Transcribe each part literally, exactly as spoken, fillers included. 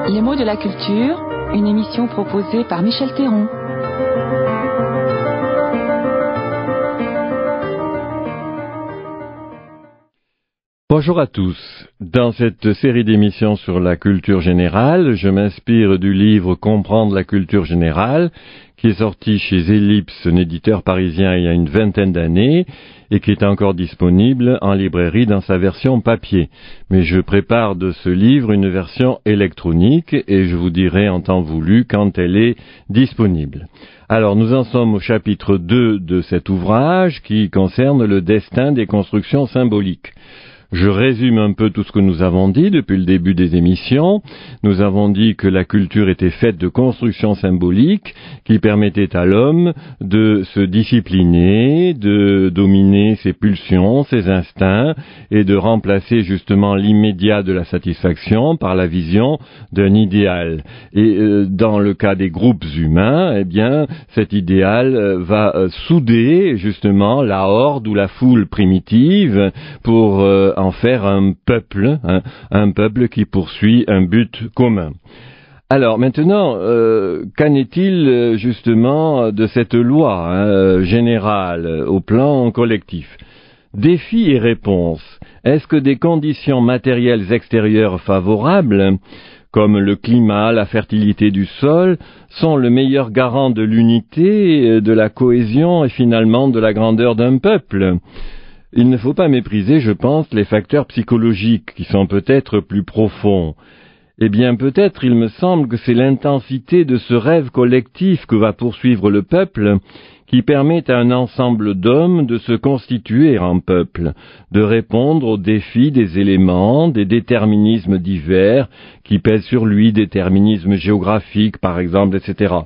Les mots de la culture, une émission proposée par Michel Théron. Bonjour à tous. Dans cette série d'émissions sur la culture générale, je m'inspire du livre Comprendre la culture générale, qui est sorti chez Ellipse, un éditeur parisien, il y a une vingtaine d'années, et qui est encore disponible en librairie dans sa version papier. Mais je prépare de ce livre une version électronique, et je vous dirai en temps voulu quand elle est disponible. Alors, nous en sommes au chapitre deux de cet ouvrage, qui concerne le destin des constructions symboliques. Je résume un peu tout ce que nous avons dit depuis le début des émissions. Nous avons dit que la culture était faite de constructions symboliques qui permettaient à l'homme de se discipliner, de dominer ses pulsions, ses instincts et de remplacer justement l'immédiat de la satisfaction par la vision d'un idéal. Et euh, dans le cas des groupes humains, eh bien, cet idéal euh, va euh, souder justement la horde ou la foule primitive pour euh, en faire un peuple, hein, un peuple qui poursuit un but commun. Alors maintenant, euh, qu'en est-il justement de cette loi hein, générale au plan collectif ? Défis et réponses. Est-ce que des conditions matérielles extérieures favorables, comme le climat, la fertilité du sol, sont le meilleur garant de l'unité, de la cohésion et finalement de la grandeur d'un peuple ? Il ne faut pas mépriser, je pense, les facteurs psychologiques qui sont peut-être plus profonds. Eh bien, peut-être il me semble que c'est l'intensité de ce rêve collectif que va poursuivre le peuple qui permet à un ensemble d'hommes de se constituer en peuple, de répondre aux défis des éléments, des déterminismes divers qui pèsent sur lui, déterminismes géographiques par exemple, et cetera.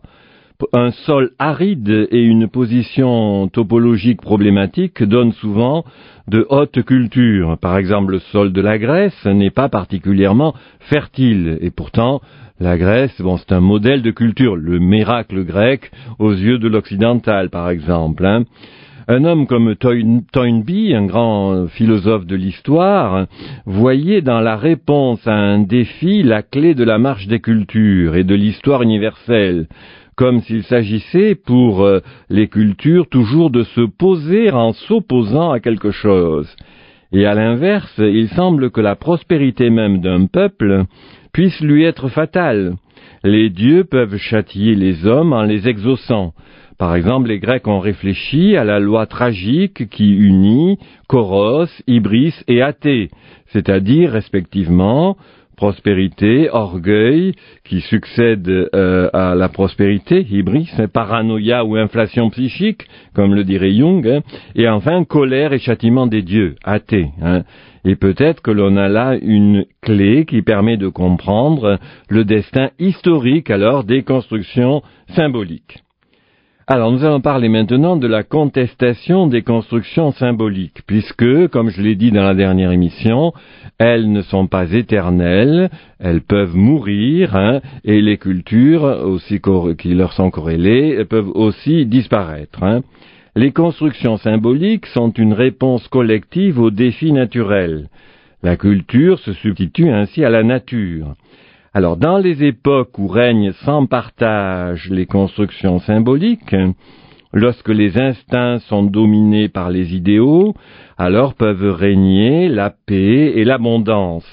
Un sol aride et une position topologique problématique donnent souvent de hautes cultures. Par exemple, le sol de la Grèce n'est pas particulièrement fertile. Et pourtant, la Grèce, bon, c'est un modèle de culture, le miracle grec aux yeux de l'occidental, par exemple. Hein. Un homme comme Toynbee, un grand philosophe de l'histoire, voyait dans la réponse à un défi la clé de la marche des cultures et de l'histoire universelle, comme s'il s'agissait pour euh, les cultures toujours de se poser en s'opposant à quelque chose. Et à l'inverse, il semble que la prospérité même d'un peuple puisse lui être fatale. Les dieux peuvent châtier les hommes en les exaucant. Par exemple, les Grecs ont réfléchi à la loi tragique qui unit Choros, Ibris et Athée, c'est-à-dire respectivement prospérité, orgueil, qui succède euh, à la prospérité, hybris, paranoïa ou inflation psychique, comme le dirait Jung, hein, et enfin colère et châtiment des dieux, athée. Hein. Et peut-être que l'on a là une clé qui permet de comprendre le destin historique alors des constructions symboliques. Alors, nous allons parler maintenant de la contestation des constructions symboliques, puisque, comme je l'ai dit dans la dernière émission, elles ne sont pas éternelles, elles peuvent mourir, hein, et les cultures aussi qui leur sont corrélées peuvent aussi disparaître. Hein. Les constructions symboliques sont une réponse collective aux défis naturels. La culture se substitue ainsi à la nature. Alors, dans les époques où règnent sans partage les constructions symboliques, lorsque les instincts sont dominés par les idéaux, alors peuvent régner la paix et l'abondance.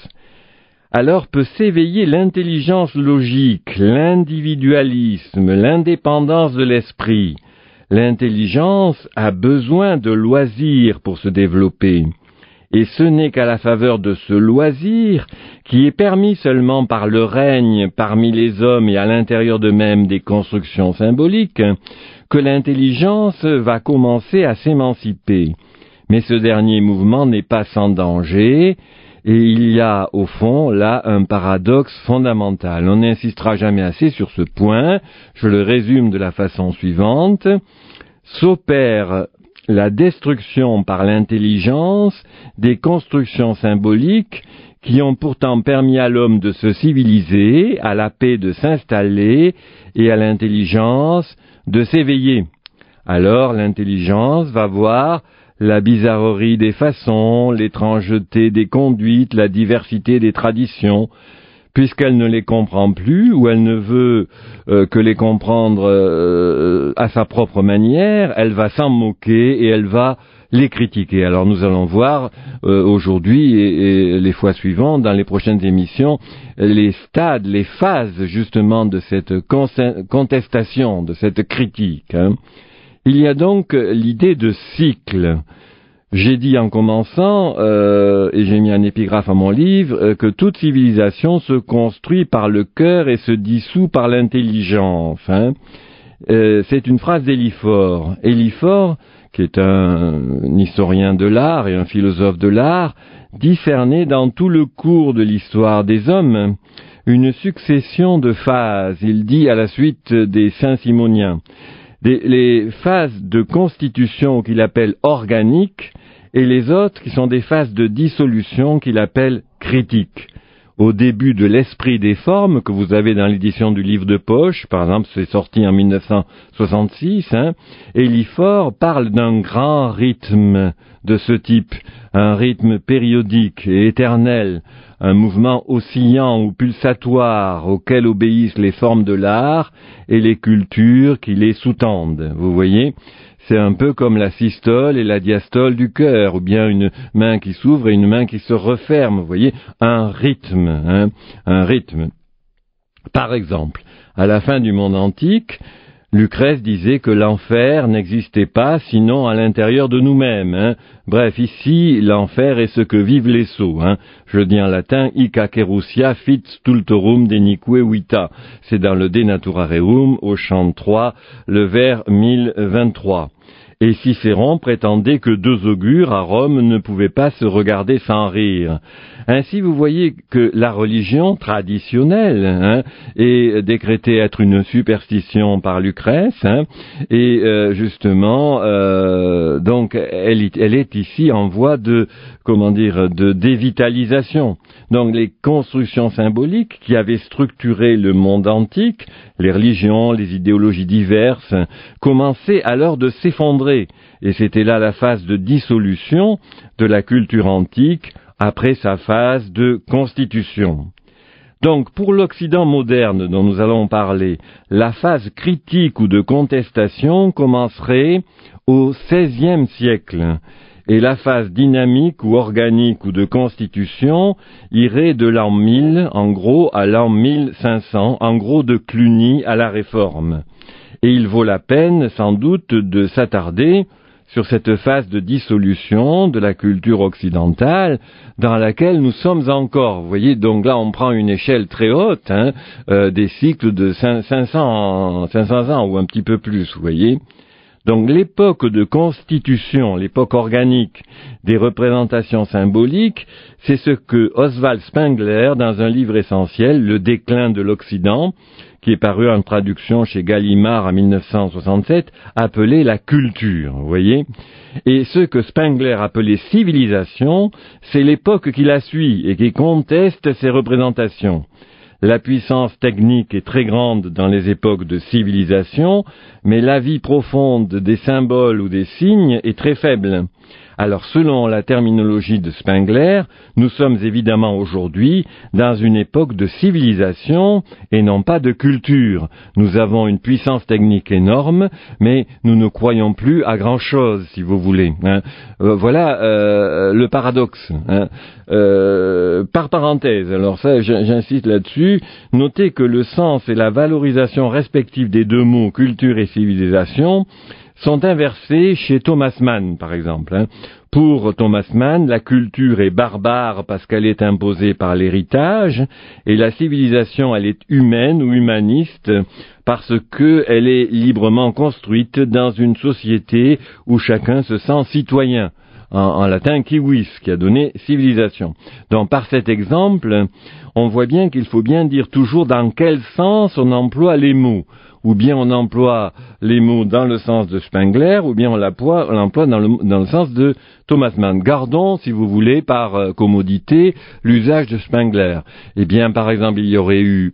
Alors peut s'éveiller l'intelligence logique, l'individualisme, l'indépendance de l'esprit. L'intelligence a besoin de loisirs pour se développer. Et ce n'est qu'à la faveur de ce loisir, qui est permis seulement par le règne parmi les hommes et à l'intérieur d'eux-mêmes des constructions symboliques, que l'intelligence va commencer à s'émanciper. Mais ce dernier mouvement n'est pas sans danger, et il y a au fond là un paradoxe fondamental. On n'insistera jamais assez sur ce point, je le résume de la façon suivante. S'opère la destruction par l'intelligence des constructions symboliques qui ont pourtant permis à l'homme de se civiliser, à la paix de s'installer et à l'intelligence de s'éveiller. Alors l'intelligence va voir la bizarrerie des façons, l'étrangeté des conduites, la diversité des traditions, puisqu'elle ne les comprend plus ou elle ne veut euh, que les comprendre euh, à sa propre manière, elle va s'en moquer et elle va les critiquer. Alors nous allons voir euh, aujourd'hui et, et les fois suivantes, dans les prochaines émissions, les stades, les phases justement de cette contestation, de cette critique. Hein. Il y a donc l'idée de cycle. J'ai dit en commençant, euh, et j'ai mis un épigraphe à mon livre, euh, que toute civilisation se construit par le cœur et se dissout par l'intelligence. Hein. Euh, c'est une phrase d'Éliphore. Éliphore, qui est un, un historien de l'art et un philosophe de l'art, discernait dans tout le cours de l'histoire des hommes une succession de phases. Il dit à la suite des Saint-Simoniens. Des, les phases de constitution qu'il appelle organiques et les autres qui sont des phases de dissolution qu'il appelle critiques. Au début de l'esprit des formes que vous avez dans l'édition du livre de poche, par exemple c'est sorti en mille neuf cent soixante-six, hein, Éliphore parle d'un grand rythme de ce type, un rythme périodique et éternel, un mouvement oscillant ou pulsatoire auquel obéissent les formes de l'art et les cultures qui les sous-tendent. Vous voyez, c'est un peu comme la systole et la diastole du cœur, ou bien une main qui s'ouvre et une main qui se referme. Vous voyez, un rythme, hein, un rythme. Par exemple, à la fin du monde antique, Lucrèce disait que l'enfer n'existait pas sinon à l'intérieur de nous-mêmes. Hein. Bref, ici, l'enfer est ce que vivent les sots. Hein. Je dis en latin, hic acherusia fit stultorum denique vita. C'est dans le De Natura Rerum, au chant trois, le vers mille vingt-trois. Et Cicéron prétendait que deux augures à Rome ne pouvaient pas se regarder sans rire. Ainsi, vous voyez que la religion traditionnelle hein, est décrétée être une superstition par Lucrèce, hein, et euh, justement, euh, donc, elle, elle est ici en voie de, comment dire, de dévitalisation. Donc, les constructions symboliques qui avaient structuré le monde antique, les religions, les idéologies diverses, commençaient alors de s'effondrer. Et c'était là la phase de dissolution de la culture antique après sa phase de constitution. Donc, pour l'Occident moderne dont nous allons parler, la phase critique ou de contestation commencerait au seizième siècle. Et la phase dynamique ou organique ou de constitution irait de l'an mille, en gros, à l'an mille cinq cents, en gros de Cluny à la Réforme. Et il vaut la peine, sans doute, de s'attarder sur cette phase de dissolution de la culture occidentale dans laquelle nous sommes encore. Vous voyez, donc là, on prend une échelle très haute, hein, euh, des cycles de cinq cents, cinq cents ans ou un petit peu plus, vous voyez. Donc l'époque de constitution, l'époque organique des représentations symboliques, c'est ce que Oswald Spengler, dans un livre essentiel, Le déclin de l'Occident, qui est paru en traduction chez Gallimard en mille neuf cent soixante-sept, appelait la culture, vous voyez. Et ce que Spengler appelait civilisation, c'est l'époque qui la suit et qui conteste ces représentations. La puissance technique est très grande dans les époques de civilisation, mais la vie profonde des symboles ou des signes est très faible. Alors, selon la terminologie de Spengler, nous sommes évidemment aujourd'hui dans une époque de civilisation et non pas de culture. Nous avons une puissance technique énorme, mais nous ne croyons plus à grand-chose, si vous voulez. Hein. Euh, voilà euh, le paradoxe. Hein. Euh, par parenthèse, alors ça, j'insiste là-dessus, notez que le sens et la valorisation respective des deux mots culture et civilisation sont inversés chez Thomas Mann, par exemple. Hein. Pour Thomas Mann, la culture est barbare parce qu'elle est imposée par l'héritage, et la civilisation, elle est humaine ou humaniste parce qu'elle est librement construite dans une société où chacun se sent citoyen. En, en latin, civis, qui a donné civilisation. Donc, par cet exemple, on voit bien qu'il faut bien dire toujours dans quel sens on emploie les mots. Ou bien on emploie les mots dans le sens de Spengler, ou bien on l'emploie, on l'emploie dans, le, dans le sens de Thomas Mann. Gardons, si vous voulez, par euh, commodité, l'usage de Spengler. Eh bien, par exemple, il y aurait eu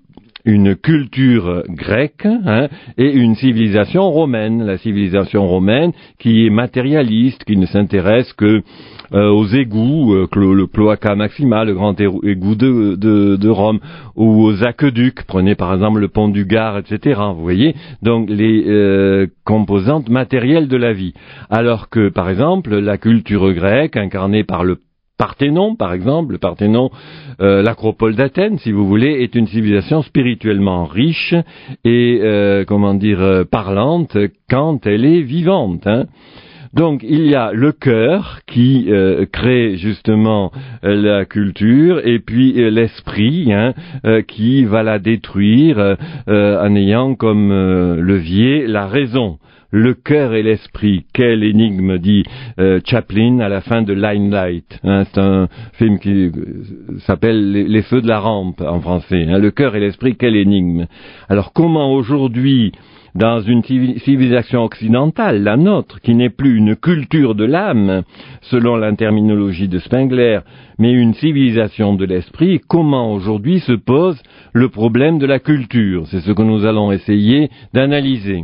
une culture grecque hein, et une civilisation romaine. La civilisation romaine qui est matérialiste, qui ne s'intéresse que euh, aux égouts, euh, le cloaca maxima, le grand égout de, de, de Rome, ou aux aqueducs. Prenez par exemple le pont du Gard, et cetera. Vous voyez, donc les euh, composantes matérielles de la vie. Alors que, par exemple, la culture grecque, incarnée par le Parthénon, par exemple, le Parthénon, euh, l'acropole d'Athènes, si vous voulez, est une civilisation spirituellement riche et, euh, comment dire, euh, parlante quand elle est vivante. Hein. Donc, il y a le cœur qui euh, crée justement euh, la culture et puis euh, l'esprit hein, euh, qui va la détruire euh, en ayant comme euh, levier la raison. Le cœur et l'esprit, quelle énigme, dit euh, Chaplin à la fin de Limelight. Hein, c'est un film qui euh, s'appelle les, les Feux de la Rampe en français. Hein, le cœur et l'esprit, quelle énigme. Alors comment aujourd'hui, dans une civilisation occidentale, la nôtre, qui n'est plus une culture de l'âme, selon la terminologie de Spengler, mais une civilisation de l'esprit, comment aujourd'hui se pose le problème de la culture? C'est ce que nous allons essayer d'analyser.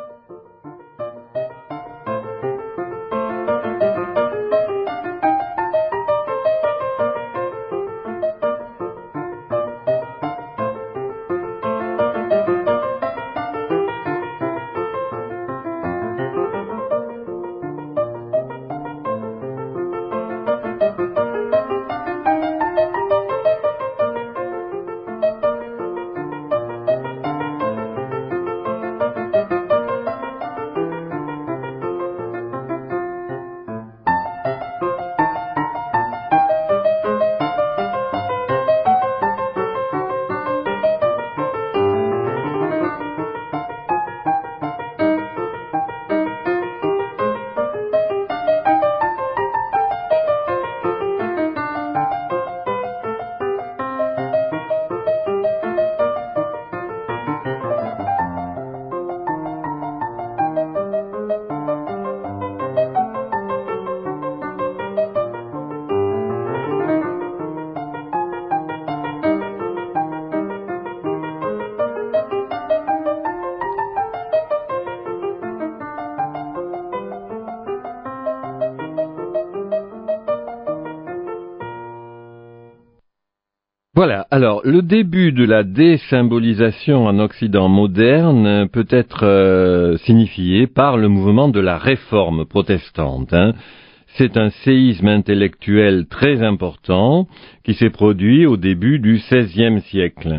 Voilà, alors le début de la désymbolisation en Occident moderne peut être euh, signifié par le mouvement de la réforme protestante. Hein. C'est un séisme intellectuel très important qui s'est produit au début du seizième siècle.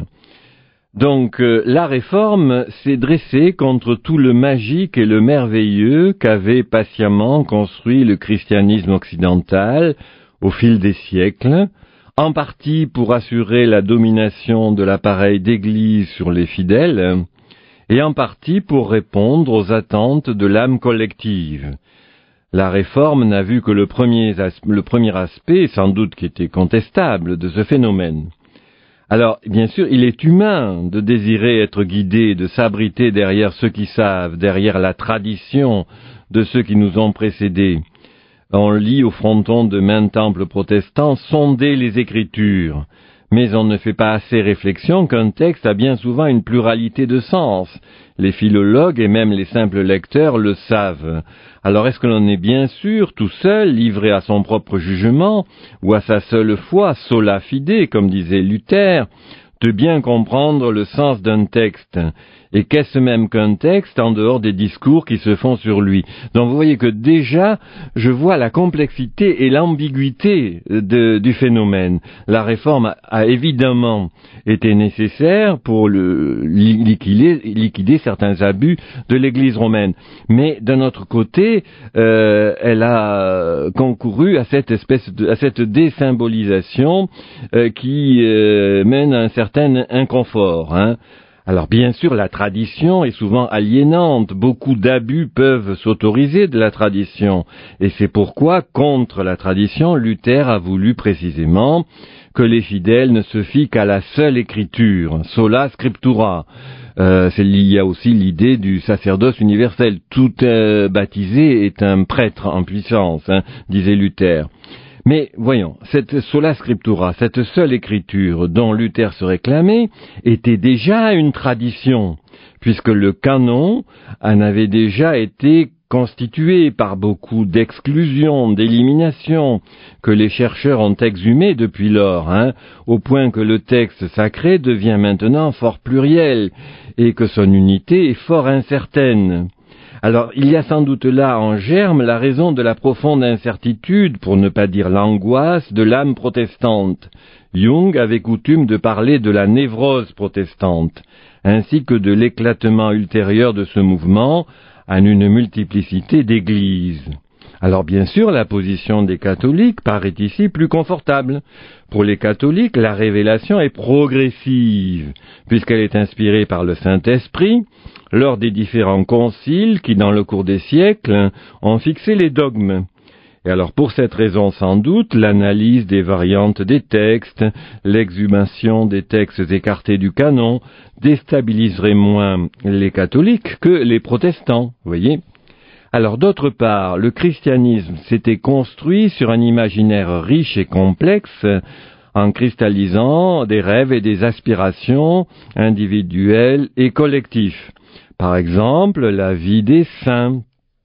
Donc euh, la réforme s'est dressée contre tout le magique et le merveilleux qu'avait patiemment construit le christianisme occidental au fil des siècles, en partie pour assurer la domination de l'appareil d'Église sur les fidèles, et en partie pour répondre aux attentes de l'âme collective. La réforme n'a vu que le premier, le premier aspect, sans doute qui était contestable, de ce phénomène. Alors, bien sûr, il est humain de désirer être guidé, de s'abriter derrière ceux qui savent, derrière la tradition de ceux qui nous ont précédés. On lit au fronton de maints temples protestants « Sonder les Écritures », mais on ne fait pas assez réflexion qu'un texte a bien souvent une pluralité de sens. Les philologues et même les simples lecteurs le savent. Alors est-ce que l'on est bien sûr, tout seul, livré à son propre jugement, ou à sa seule foi, sola fide, comme disait Luther, de bien comprendre le sens d'un texte? Et qu'est-ce même qu'un texte en dehors des discours qui se font sur lui? Donc vous voyez que déjà, je vois la complexité et l'ambiguïté de, du phénomène. La réforme a, a évidemment été nécessaire pour le, liquider, liquider certains abus de l'Église romaine. Mais d'un autre côté, euh, elle a concouru à cette espèce de, à cette désymbolisation euh, qui euh, mène à un certain inconfort, hein. Alors bien sûr, la tradition est souvent aliénante, beaucoup d'abus peuvent s'autoriser de la tradition, et c'est pourquoi, contre la tradition, Luther a voulu précisément que les fidèles ne se fient qu'à la seule écriture, sola scriptura. Euh, c'est, il y a aussi l'idée du sacerdoce universel, tout euh, baptisé est un prêtre en puissance, hein, disait Luther. Mais voyons, cette sola scriptura, cette seule écriture dont Luther se réclamait, était déjà une tradition, puisque le canon en avait déjà été constitué par beaucoup d'exclusions, d'éliminations, que les chercheurs ont exhumées depuis lors, hein, au point que le texte sacré devient maintenant fort pluriel, et que son unité est fort incertaine. Alors, il y a sans doute là en germe la raison de la profonde incertitude, pour ne pas dire l'angoisse, de l'âme protestante. Jung avait coutume de parler de la névrose protestante, ainsi que de l'éclatement ultérieur de ce mouvement en une multiplicité d'églises. Alors bien sûr, la position des catholiques paraît ici plus confortable. Pour les catholiques, la révélation est progressive, puisqu'elle est inspirée par le Saint-Esprit, lors des différents conciles qui, dans le cours des siècles, ont fixé les dogmes. Et alors, pour cette raison sans doute, l'analyse des variantes des textes, l'exhumation des textes écartés du canon, déstabiliserait moins les catholiques que les protestants, vous voyez. Alors, d'autre part, le christianisme s'était construit sur un imaginaire riche et complexe, en cristallisant des rêves et des aspirations individuelles et collectives. Par exemple, la vie des saints,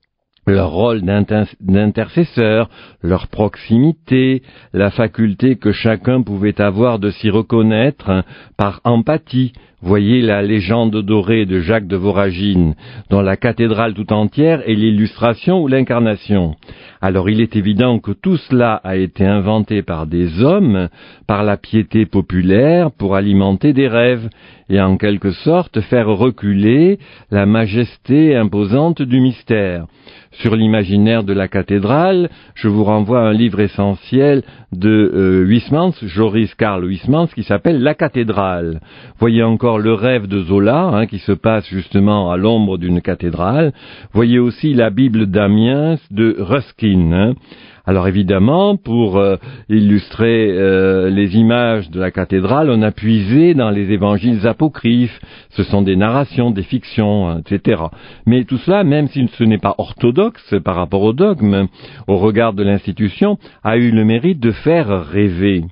leur rôle d'inter- d'intercesseur, leur proximité, la faculté que chacun pouvait avoir de s'y reconnaître par empathie. Voyez la légende dorée de Jacques de Voragine, dont la cathédrale tout entière est l'illustration ou l'incarnation. Alors il est évident que tout cela a été inventé par des hommes, par la piété populaire, pour alimenter des rêves, et en quelque sorte faire reculer la majesté imposante du mystère. Sur l'imaginaire de la cathédrale, je vous renvoie à un livre essentiel de euh, Huysmans, Joris Karl Huysmans, qui s'appelle La cathédrale. Voyez encore le rêve de Zola, hein, qui se passe justement à l'ombre d'une cathédrale. Voyez aussi la Bible d'Amiens de Ruskin. Hein. Alors évidemment, pour euh, illustrer euh, les images de la cathédrale, on a puisé dans les évangiles apocryphes. Ce sont des narrations, des fictions, et cetera. Mais tout cela, même si ce n'est pas orthodoxe par rapport au dogme, au regard de l'institution, a eu le mérite de faire rêver.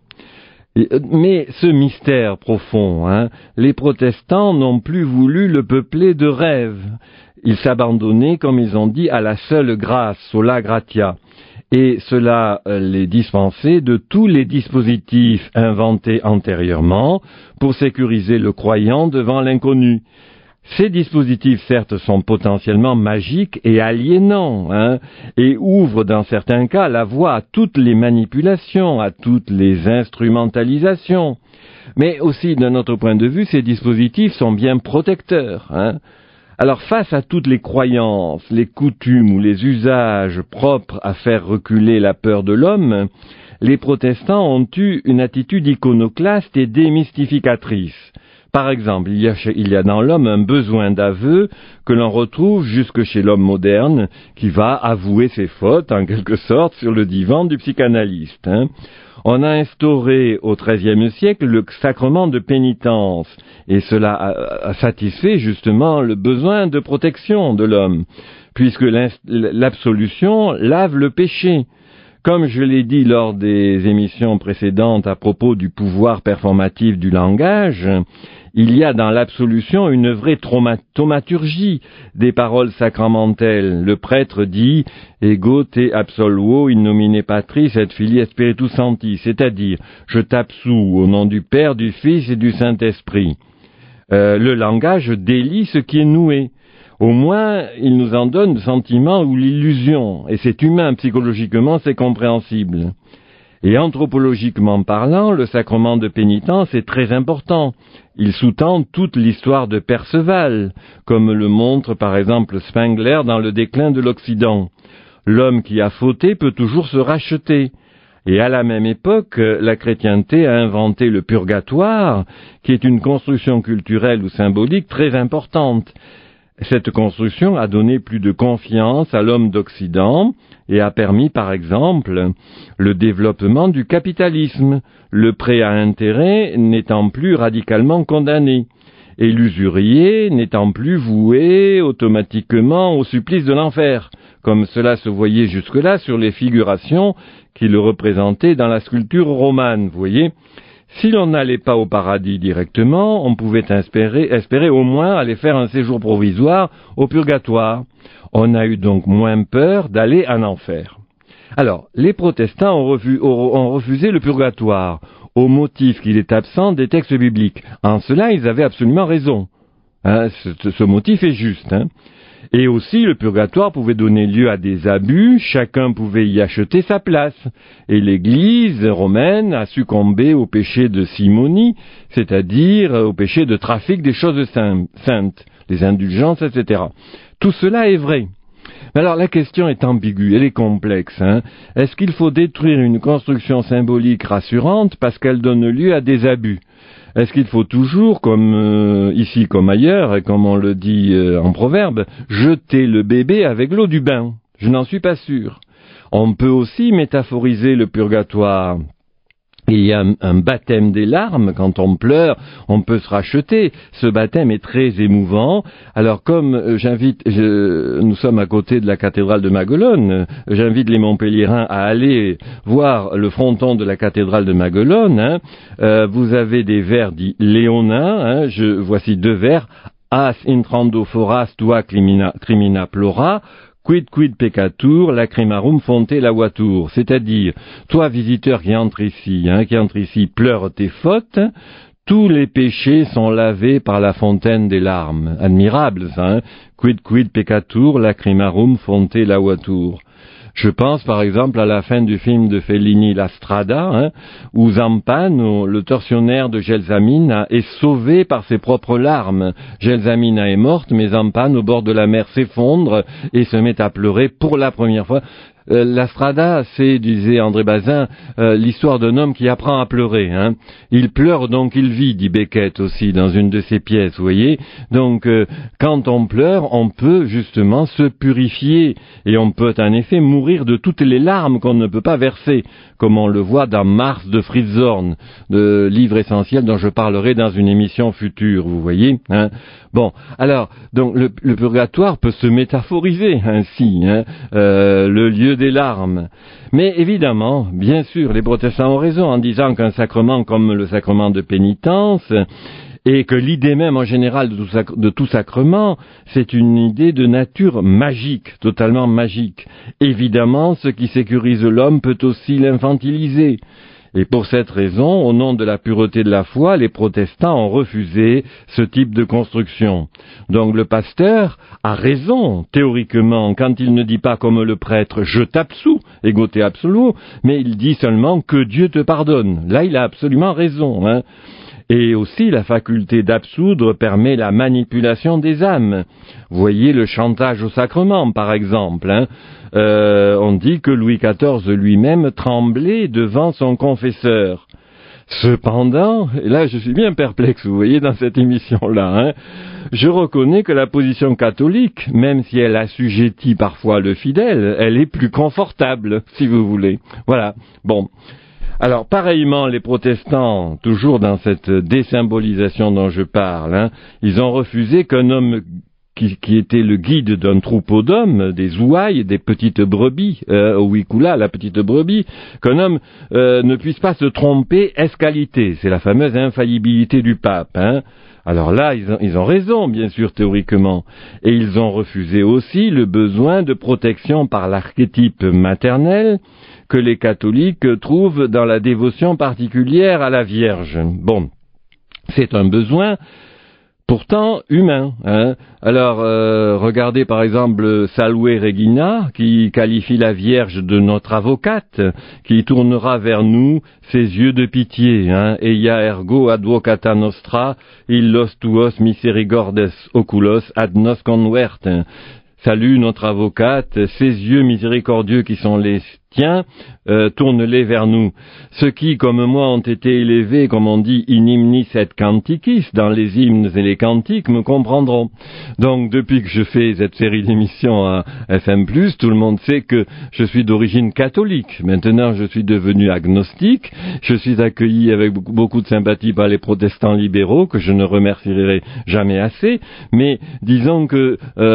Mais ce mystère profond, hein, les protestants n'ont plus voulu le peupler de rêves. Ils s'abandonnaient, comme ils ont dit, à la seule grâce, sola gratia. Et cela les dispensait de tous les dispositifs inventés antérieurement pour sécuriser le croyant devant l'inconnu. Ces dispositifs, certes, sont potentiellement magiques et aliénants, hein, et ouvrent dans certains cas la voie à toutes les manipulations, à toutes les instrumentalisations. Mais aussi, d'un autre point de vue, ces dispositifs sont bien protecteurs, hein. Alors, face à toutes les croyances, les coutumes ou les usages propres à faire reculer la peur de l'homme, les protestants ont eu une attitude iconoclaste et démystificatrice. Par exemple, il y a, il y a dans l'homme un besoin d'aveu que l'on retrouve jusque chez l'homme moderne, qui va avouer ses fautes, en quelque sorte, sur le divan du psychanalyste. Hein. On a instauré au treizième siècle le sacrement de pénitence, et cela a, a satisfait justement le besoin de protection de l'homme, puisque l'absolution lave le péché. Comme je l'ai dit lors des émissions précédentes à propos du pouvoir performatif du langage, il y a dans l'absolution une vraie thaumaturgie des paroles sacramentelles. Le prêtre dit « Ego te absolvo in nomine Patris et Filii et Spiritus Sancti », c'est-à-dire « Je t'absous au nom du Père, du Fils et du Saint-Esprit ». Euh, le langage délie ce qui est noué. Au moins, il nous en donne le sentiment ou l'illusion, et c'est humain, psychologiquement, c'est compréhensible. Et anthropologiquement parlant, le sacrement de pénitence est très important. Il sous-tend toute l'histoire de Perceval, comme le montre par exemple Spengler dans Le déclin de l'Occident. L'homme qui a fauté peut toujours se racheter. Et à la même époque, la chrétienté a inventé le purgatoire, qui est une construction culturelle ou symbolique très importante. Cette construction a donné plus de confiance à l'homme d'Occident et a permis, par exemple, le développement du capitalisme, le prêt à intérêt n'étant plus radicalement condamné. et l'usurier n'étant plus voué automatiquement au supplice de l'enfer, comme cela se voyait jusque-là sur les figurations qui le représentaient dans la sculpture romane, vous voyez. Si l'on n'allait pas au paradis directement, on pouvait espérer, espérer au moins aller faire un séjour provisoire au purgatoire. On a eu donc moins peur d'aller en enfer. Alors, les protestants ont, refu, ont refusé le purgatoire, au motif qu'il est absent des textes bibliques. En cela, ils avaient absolument raison. Hein, ce, ce motif est juste. Hein. Et aussi, le purgatoire pouvait donner lieu à des abus, chacun pouvait y acheter sa place. Et l'Église romaine a succombé au péché de simonie, c'est-à-dire au péché de trafic des choses saintes, les indulgences, et cetera. Tout cela est vrai. Mais alors la question est ambiguë, elle est complexe. Hein. Est-ce qu'il faut détruire une construction symbolique rassurante parce qu'elle donne lieu à des abus ? Est-ce qu'il faut toujours, comme euh, ici comme ailleurs, et comme on le dit euh, en proverbe, jeter le bébé avec l'eau du bain ? Je n'en suis pas sûr. On peut aussi métaphoriser le purgatoire. Il y a un, un baptême des larmes, quand on pleure, on peut se racheter. Ce baptême est très émouvant. Alors comme euh, j'invite, je, nous sommes à côté de la cathédrale de Maguelone, euh, j'invite les Montpelliérains à aller voir le fronton de la cathédrale de Maguelone. Hein. Euh, vous avez des vers dits léonins, hein. Je, voici deux vers. As intrando foras tua crimina, crimina plora, quid quid peccatur, lacrimarum fonte lavatur, c'est-à-dire, toi visiteur qui entre ici, hein, qui entre ici, pleure tes fautes, tous les péchés sont lavés par la fontaine des larmes. Admirable ça, hein, quid quid peccatur, lacrimarum fonte lavatur. Je pense par exemple à la fin du film de Fellini La Strada, hein, où Zampano, le tortionnaire de Gelsomina, est sauvé par ses propres larmes. Gelsomina est morte, mais Zampano, au bord de la mer, s'effondre et se met à pleurer pour la première fois. Euh, la Strada, c'est, disait André Bazin, euh, l'histoire d'un homme qui apprend à pleurer. Hein. Il pleure donc il vit, dit Beckett aussi dans une de ses pièces, vous voyez. Donc euh, quand on pleure, on peut justement se purifier et on peut en effet mourir de toutes les larmes qu'on ne peut pas verser, comme on le voit dans Mars de Fritz Zorn, le livre essentiel dont je parlerai dans une émission future, vous voyez. Hein. Bon, alors, donc le, le purgatoire peut se métaphoriser ainsi, hein, euh, le lieu des larmes. Mais évidemment, bien sûr, les protestants ont raison en disant qu'un sacrement comme le sacrement de pénitence, et que l'idée même en général de tout, sac- de tout sacrement, c'est une idée de nature magique, totalement magique. Évidemment, ce qui sécurise l'homme peut aussi l'infantiliser. Et pour cette raison, au nom de la pureté de la foi, les protestants ont refusé ce type de construction. Donc le pasteur a raison, théoriquement, quand il ne dit pas comme le prêtre « je t'absous », ego te absolu, mais il dit seulement « que Dieu te pardonne ». Là, il a absolument raison, hein. Et aussi, la faculté d'absoudre permet la manipulation des âmes. Voyez le chantage au sacrement, par exemple. Hein. Euh, on dit que Louis quatorze lui-même tremblait devant son confesseur. Cependant, et là je suis bien perplexe, vous voyez, dans cette émission-là, hein, je reconnais que la position catholique, même si elle assujettit parfois le fidèle, elle est plus confortable, si vous voulez. Voilà, bon. Alors, pareillement, les protestants, toujours dans cette désymbolisation dont je parle, hein, ils ont refusé qu'un homme qui, qui était le guide d'un troupeau d'hommes, des ouailles, des petites brebis, euh, au Wicula, la petite brebis, qu'un homme euh, ne puisse pas se tromper escalité. C'est la fameuse infaillibilité du pape, hein. Alors là, ils ont, ils ont raison, bien sûr, théoriquement. Et ils ont refusé aussi le besoin de protection par l'archétype maternel que les catholiques trouvent dans la dévotion particulière à la Vierge. Bon, c'est un besoin pourtant humain. Hein. Alors, euh, regardez par exemple Salve Regina, qui qualifie la Vierge de notre avocate, qui tournera vers nous ses yeux de pitié. Hein. Eia ergo advocata nostra, illos tuos misericordes oculos ad nos convert. Salut notre avocate, ses yeux miséricordieux qui sont les tiens, euh, tourne-les vers nous. Ceux qui, comme moi, ont été élevés, comme on dit, in hymnis et canticis, dans les hymnes et les cantiques, me comprendront. Donc, depuis que je fais cette série d'émissions à F M plus, tout le monde sait que je suis d'origine catholique. Maintenant, je suis devenu agnostique. Je suis accueilli avec beaucoup de sympathie par les protestants libéraux, que je ne remercierai jamais assez. Mais disons que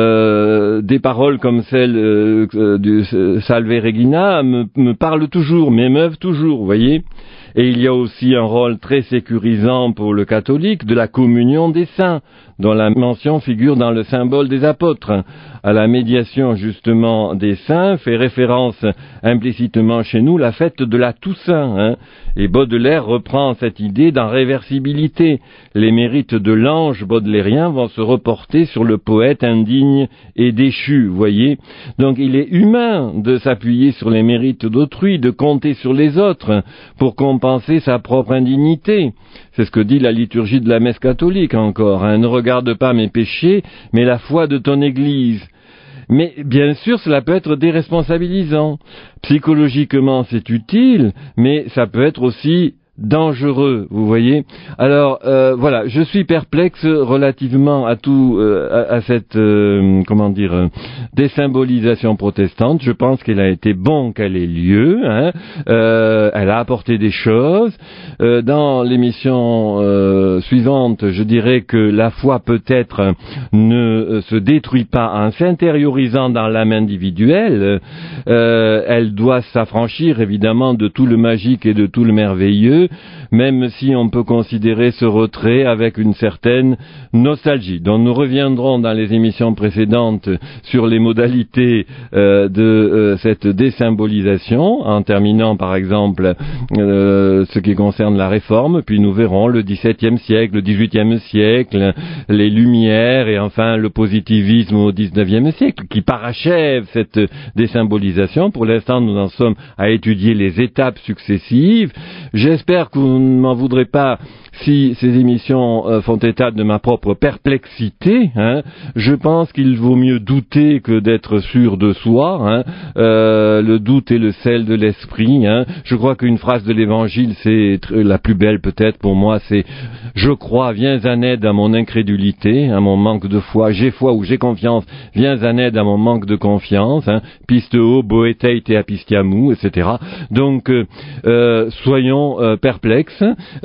euh, des paroles comme celle euh, du euh, Salve Regina me, me parlent toujours, m'émeuvent toujours, vous voyez. Et il y a aussi un rôle très sécurisant pour le catholique de la communion des saints, dont la mention figure dans le symbole des apôtres. À la médiation justement des saints fait référence implicitement chez nous la fête de la Toussaint. Hein, et Baudelaire reprend cette idée d'inréversibilité. Les mérites de l'ange baudelairien vont se reporter sur le poète indigne et déchu, vous voyez. Donc il est humain de s'appuyer sur les mérites d'autrui, de compter sur les autres pour compenser sa propre indignité. C'est ce que dit la liturgie de la messe catholique encore. Hein. Ne regarde pas mes péchés, mais la foi de ton Église. Mais bien sûr, cela peut être déresponsabilisant. Psychologiquement, c'est utile, mais ça peut être aussi dangereux, vous voyez. Alors euh, voilà, je suis perplexe relativement à tout, euh, à, à cette euh, comment dire euh, désymbolisation protestante. Je pense qu'elle a été bon qu'elle ait lieu. Hein. Euh, elle a apporté des choses. Euh, dans l'émission euh, suivante, je dirais que la foi peut-être ne euh, se détruit pas en s'intériorisant dans l'âme individuelle. Euh, elle doit s'affranchir évidemment de tout le magique et de tout le merveilleux, même si on peut considérer ce retrait avec une certaine nostalgie, dont nous reviendrons dans les émissions précédentes sur les modalités euh, de euh, cette désymbolisation, en terminant par exemple euh, ce qui concerne la Réforme, puis nous verrons le dix-septième siècle, le dix-huitième siècle, les Lumières et enfin le positivisme au dix-neuvième siècle, qui parachève cette désymbolisation. Pour l'instant, nous en sommes à étudier les étapes successives. J'espère que vous ne m'en voudrez pas si ces émissions euh, font état de ma propre perplexité. Hein. Je pense qu'il vaut mieux douter que d'être sûr de soi. Hein. Euh, le doute est le sel de l'esprit. Hein. Je crois qu'une phrase de l'Évangile, c'est la plus belle peut-être pour moi, c'est « Je crois, viens en aide à mon incrédulité, à mon manque de foi. J'ai foi ou j'ai confiance, viens en aide à mon manque de confiance. Hein. Pisteo, boetei te apistiamou, et cetera » Donc, euh, euh, soyons euh, perplexes,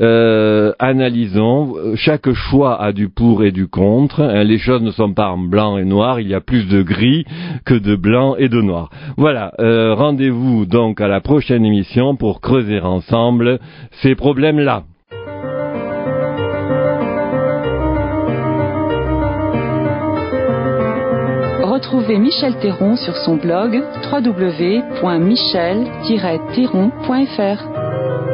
euh, analysons, chaque choix a du pour et du contre, hein, les choses ne sont pas en blanc et noir, il y a plus de gris que de blanc et de noir. Voilà, euh, rendez-vous donc à la prochaine émission pour creuser ensemble ces problèmes-là. Retrouvez Michel Théron sur son blog w w w point michel tiret théron point f r.